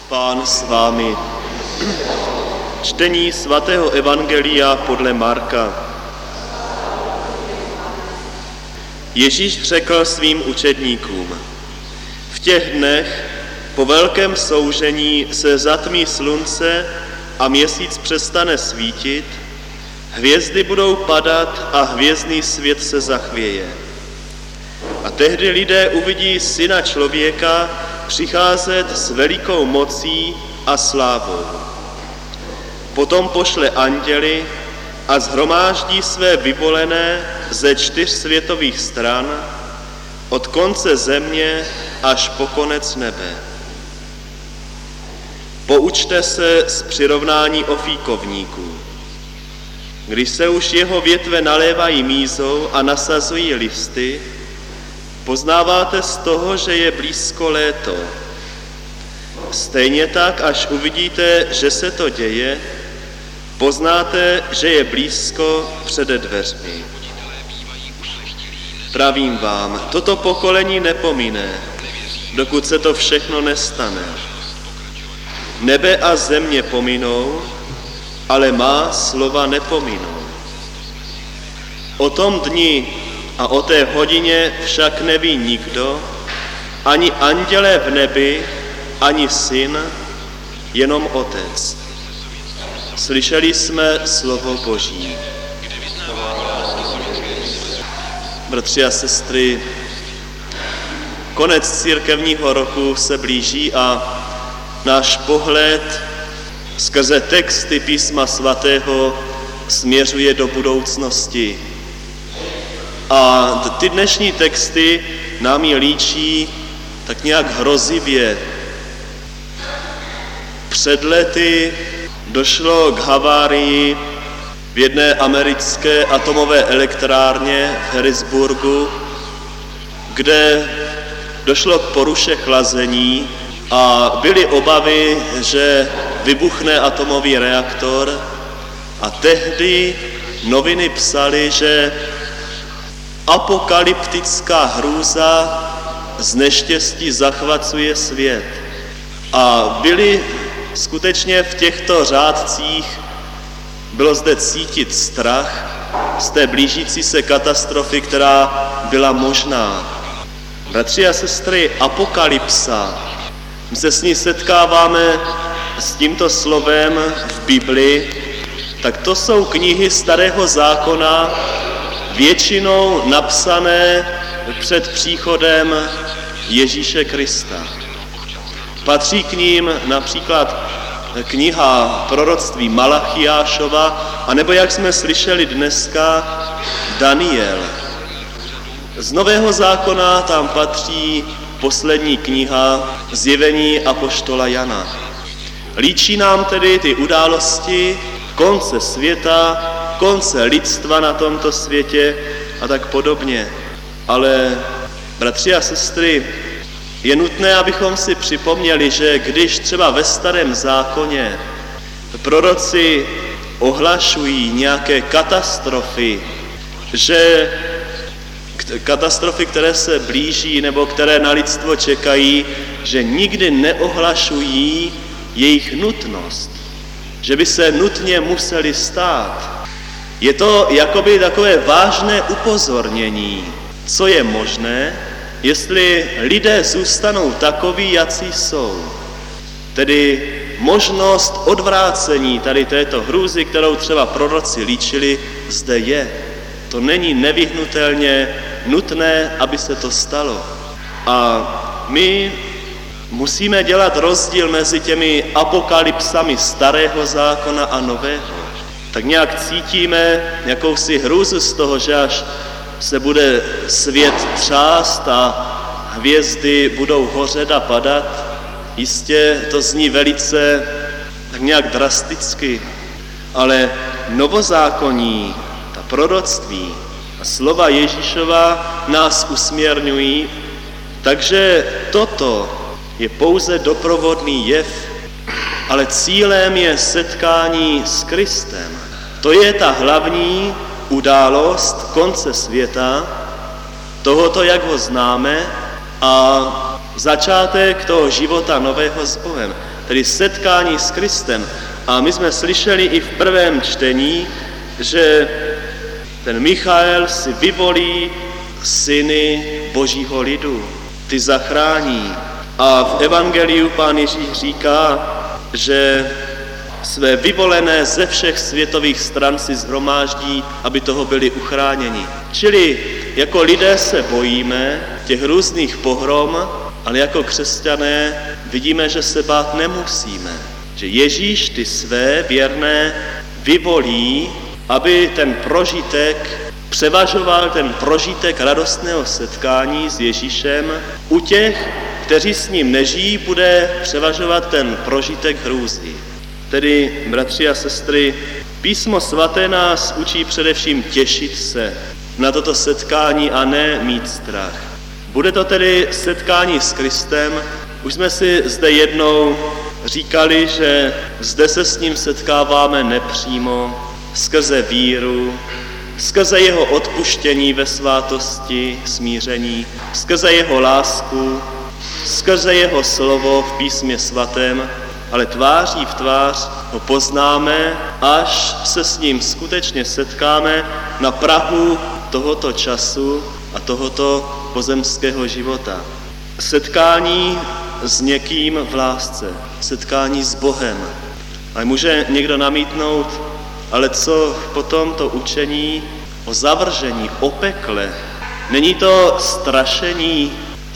Pán s vámi. Čtení svatého evangelia podle Marka. Ježíš řekl svým učedníkům: v těch dnech po velkém soužení se zatmí slunce a měsíc přestane svítit, hvězdy budou padat a hvězdný svět se zachvěje. A tehdy lidé uvidí Syna člověka přicházet s velikou mocí a slávou. Potom pošle anděly a shromáždí své vyvolené ze 4 světových stran, od konce země až po konec nebe. Poučte se z přirovnání o fíkovníku. Když se už jeho větve nalévají mízou a nasazují listy, poznáváte z toho, že je blízko léto. Stejně tak, až uvidíte, že se to děje, poznáte, že je blízko před dveřmi. Pravím vám, toto pokolení nepomine, dokud se to všechno nestane. Nebe a země pominou, ale má slova nepominou. O tom dni a o té hodině však neví nikdo, ani andělé v nebi, ani Syn, jenom Otec. Slyšeli jsme slovo Boží. Bratři a sestry, konec církevního roku se blíží a náš pohled skrze texty Písma svatého směřuje do budoucnosti. A ty dnešní texty nám ji líčí tak nějak hrozivě. Před lety došlo k havárii v jedné americké atomové elektrárně v Harrisburgu, kde došlo k poruše chlazení a byly obavy, že vybuchne atomový reaktor, a tehdy noviny psaly, že apokalyptická hrůza z neštěstí zachvacuje svět. A byli skutečně v těchto řádcích, bylo zde cítit strach z té blížící se katastrofy, která byla možná. Bratři a sestry, apokalypsa, my se s ní setkáváme s tímto slovem v Bibli, tak to jsou knihy Starého zákona, většinou napsané před příchodem Ježíše Krista. Patří k ním například kniha proroctví Malachiášova, anebo, jak jsme slyšeli dneska, Daniel. Z Nového zákona tam patří poslední kniha Zjevení apoštola Jana. Líčí nám tedy ty události konce světa, konce lidstva na tomto světě a tak podobně. Ale, bratři a sestry, je nutné, abychom si připomněli, že když třeba ve Starém zákoně proroci ohlašují nějaké katastrofy, že katastrofy, které se blíží nebo které na lidstvo čekají, že nikdy neohlašují jejich nutnost, že by se nutně museli stát. Je to jakoby takové vážné upozornění, co je možné, jestli lidé zůstanou takoví, jací jsou. Tedy možnost odvrácení tady této hrůzy, kterou třeba proroci líčili, zde je. To není nevyhnutelně nutné, aby se to stalo. A my musíme dělat rozdíl mezi těmi apokalypsami Starého zákona a Nového. Tak nějak cítíme jakousi hrůzu z toho, že až se bude svět třást a hvězdy budou hořet a padat. Jistě to zní velice tak nějak drasticky, ale novozákonní, ta proroctví a slova Ježíšova nás usměrňují, takže toto je pouze doprovodný jev, ale cílem je setkání s Kristem. To je ta hlavní událost konce světa, tohoto, jak ho známe, a začátek toho života nového s Bohem. tedy setkání s Kristem. A my jsme slyšeli i v prvém čtení, že ten Michael si vyvolí syny Božího lidu, ty zachrání. A v evangeliu Pán Ježíš říká, že své vyvolené ze všech světových stran si shromáždí, aby toho byli uchráněni. Čili jako lidé se bojíme těch různých pohrom, ale jako křesťané vidíme, že se bát nemusíme. Že Ježíš ty své věrné vyvolí, aby ten prožitek převažoval, ten prožitek radostného setkání s Ježíšem. U těch, kteří s ním nežijí, bude převažovat ten prožitek hrůzy. Tedy, bratři a sestry, Písmo svaté nás učí především těšit se na toto setkání a ne mít strach. Bude to tedy setkání s Kristem. Už jsme si zde jednou říkali, že zde se s ním setkáváme nepřímo, skrze víru, skrze jeho odpuštění ve svátosti, smíření, skrze jeho lásku, skrze jeho slovo v Písmě svatém, ale tváří v tvář ho poznáme, až se s ním skutečně setkáme na prahu tohoto času a tohoto pozemského života. Setkání s někým v lásce, setkání s Bohem. A může někdo namítnout, ale co potom to učení o zavržení, o pekle? Není to strašení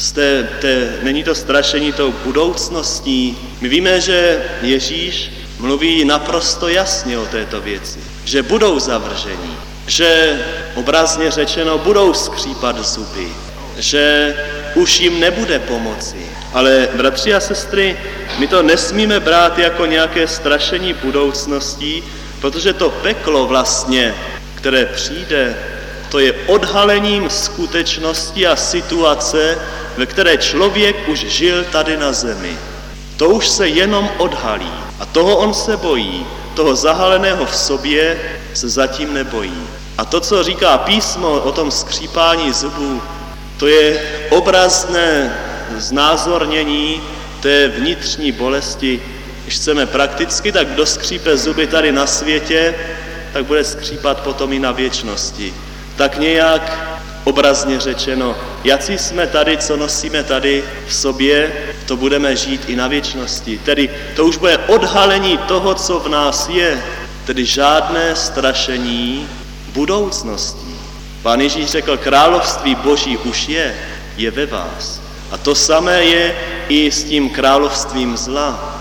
není to strašení tou budoucností. My víme, že Ježíš mluví naprosto jasně o této věci, že budou zavržení, že obrazně řečeno budou skřípat zuby, že už jim nebude pomoci. Ale bratři a sestry, my to nesmíme brát jako nějaké strašení budoucností, protože to peklo vlastně, které přijde, to je odhalením skutečnosti a situace, ve které člověk už žil tady na zemi. To už se jenom odhalí a toho on se bojí, toho zahaleného v sobě se zatím nebojí. A to, co říká písmo o tom skřípání zubů, to je obrazné znázornění té vnitřní bolesti. Když chceme prakticky, tak kdo skřípe zuby tady na světě, tak bude skřípat potom i na věčnosti. Tak nějak obrazně řečeno, jací jsme tady, co nosíme tady v sobě, to budeme žít i na věčnosti. Tedy to už bude odhalení toho, co v nás je, tedy žádné strašení budoucností. Pán Ježíš řekl, království Boží už je ve vás. A to samé je i s tím královstvím zla.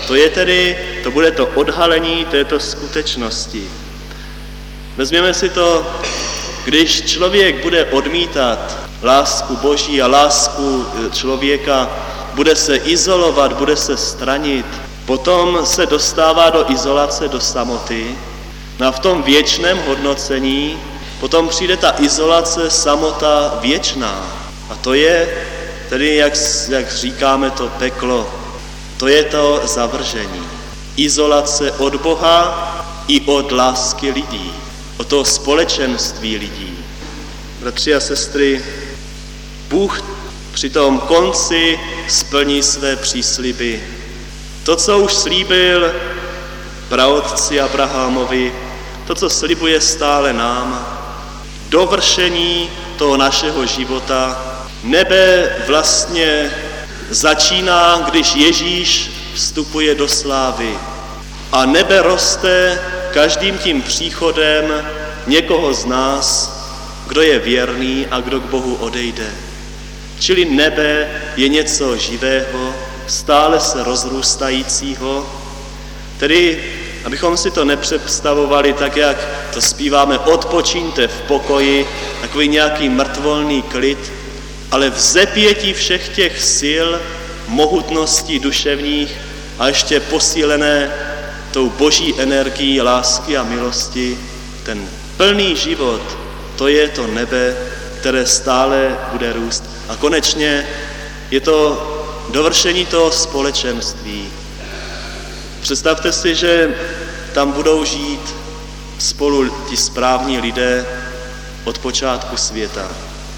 To bude to odhalení této skutečnosti. Vezměme si to, když člověk bude odmítat lásku Boží a lásku člověka, bude se izolovat, bude se stranit, potom se dostává do izolace, do samoty. No a v tom věčném hodnocení potom přijde ta izolace, samota věčná. A to je tedy, jak říkáme, to peklo. To je to zavržení. Izolace od Boha i od lásky lidí. Od toho společenství lidí. Bratři a sestry, Bůh při tom konci splní své přísliby. To, co už slíbil praotci Abrahamovi, to, co slibuje stále nám, dovršení toho našeho života. Nebe vlastně začíná, když Ježíš vstupuje do slávy. A nebe roste každým tím příchodem někoho z nás, kdo je věrný a kdo k Bohu odejde. Čili nebe je něco živého, stále se rozrůstajícího. Tedy, abychom si to nepředstavovali tak, jak to zpíváme, odpočiňte v pokoji, takový nějaký mrtvolný klid, ale v zepětí všech těch sil, mohutností duševních a ještě posílené tou boží energií, lásky a milosti, ten plný život, to je to nebe, které stále bude růst. A konečně je to dovršení toho společenství. Představte si, že tam budou žít spolu ti správní lidé od počátku světa.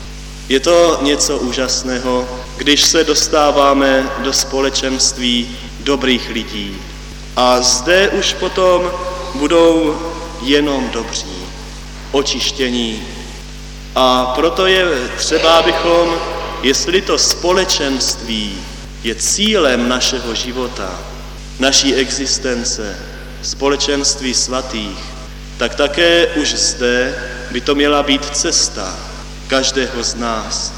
Je to něco úžasného, když se dostáváme do společenství dobrých lidí. A zde už potom budou jenom dobří, očištění. A proto je třeba, abychom, jestli to společenství je cílem našeho života, naší existence, společenství svatých, tak také už zde by to měla být cesta každého z nás.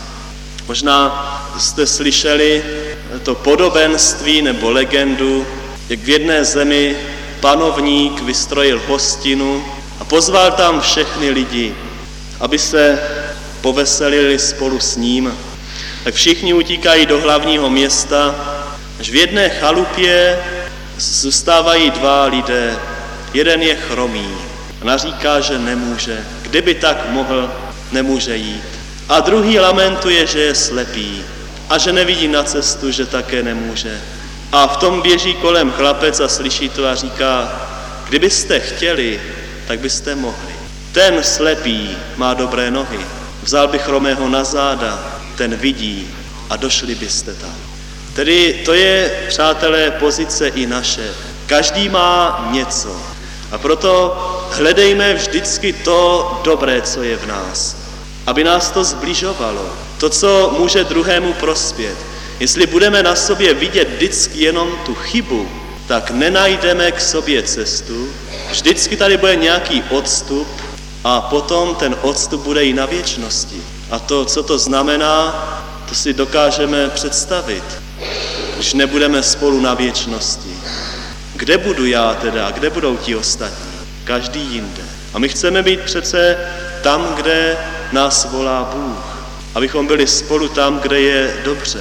Možná jste slyšeli to podobenství nebo legendu, jak v jedné zemi panovník vystrojil hostinu a pozval tam všechny lidi, aby se poveselili spolu s ním. Tak všichni utíkají do hlavního města, až v jedné chalupě zůstávají dva lidé. Jeden je chromý a naříká, že nemůže. Kdyby tak mohl, nemůže jít. A druhý lamentuje, že je slepý a že nevidí na cestu, že také nemůže. A v tom běží kolem chlapec a slyší to a říká, kdybyste chtěli, tak byste mohli. Ten slepý má dobré nohy, vzal by chromého na záda, ten vidí a došli byste tam. Tedy to je, přátelé, pozice i naše. Každý má něco. A proto hledejme vždycky to dobré, co je v nás. Aby nás to zbližovalo. To, co může druhému prospět. Jestli budeme na sobě vidět vždycky jenom tu chybu, tak nenajdeme k sobě cestu. Vždycky tady bude nějaký odstup a potom ten odstup bude i na věčnosti. A to, co to znamená, to si dokážeme představit, když nebudeme spolu na věčnosti. Kde budu já teda, kde budou ti ostatní? Každý jinde. A my chceme být přece tam, kde nás volá Bůh. Abychom byli spolu tam, kde je dobře.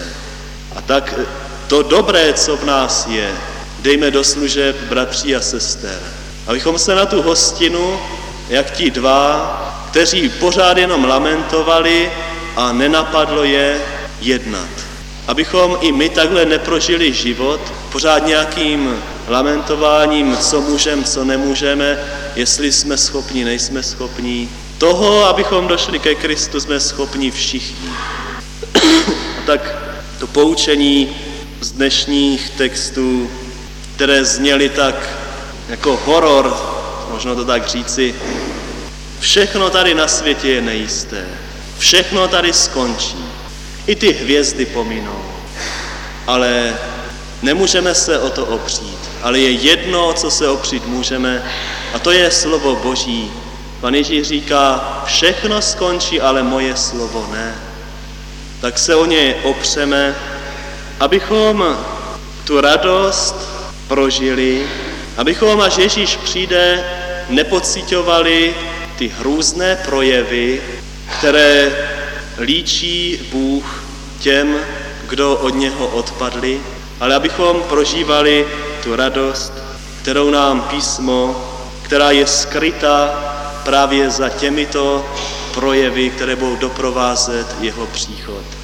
A tak to dobré, co v nás je, dejme do služeb bratří a sester. Abychom se na tu hostinu, jak ti dva, kteří pořád jenom lamentovali a nenapadlo je jednat. Abychom i my takhle neprožili život pořád nějakým lamentováním, co můžeme, co nemůžeme, jestli jsme schopni, nejsme schopni. Toho, abychom došli ke Kristu, jsme schopni všichni. A tak to poučení z dnešních textů, které zněly tak jako horor, možno to tak říci, všechno tady na světě je nejisté. Všechno tady skončí. I ty hvězdy pominou. Ale nemůžeme se o to opřít. Ale je jedno, co se opřít můžeme, a to je slovo Boží. Pan Ježíš říká, všechno skončí, ale moje slovo ne. Tak se o ně opřeme, abychom tu radost prožili, abychom, až Ježíš přijde, nepociťovali ty hrůzné projevy, které líčí Bůh těm, kdo od něho odpadli, ale abychom prožívali tu radost, kterou nám písmo, která je skryta právě za těmito projevy, které budou doprovázet jeho příchod.